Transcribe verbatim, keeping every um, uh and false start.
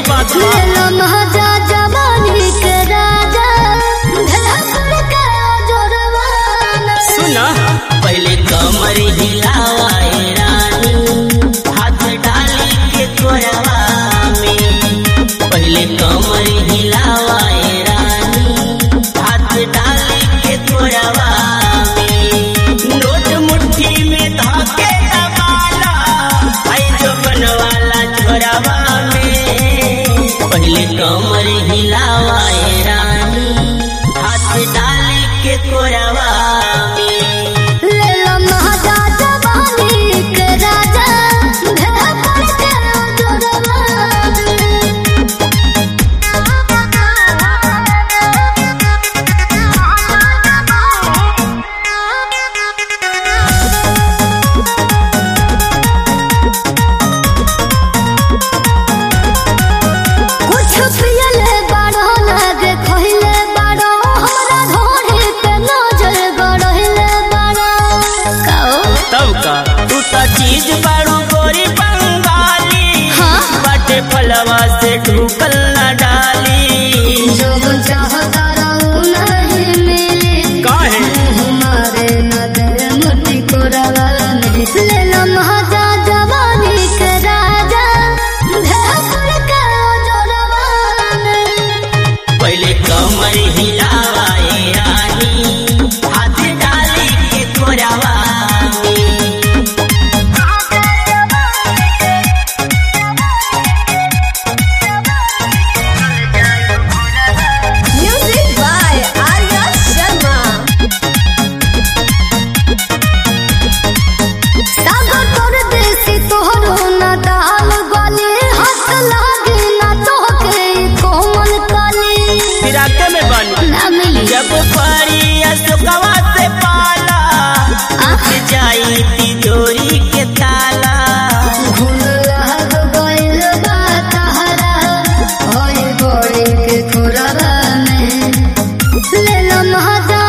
बात महाजा जवानी के राजा सुना पहले कमर हिलावाए रानी हाथ डाली के कोरवा में पहले कमर हिलावाए रानी हाथ डाली के कोरवा में नोट मुट्ठी में धाके दबाला आई जो बनवाला छोरवा में पहले कमर हिलावाए रानी हाथ डाली के कोरवा चीज बड़ू गोरी बंगाली हाँ? बाटे फलवा से ढूकल न डाली जो चाहता नहीं मिली काहे हमारे नजर मुट्ठी को रवा ले लो महाजा जवानी के राजा पहले कमर हिलावाए रानी हाथ डाली के कोरवा जब परी अशोकवा से पाला जाई तिजोरी के ताला के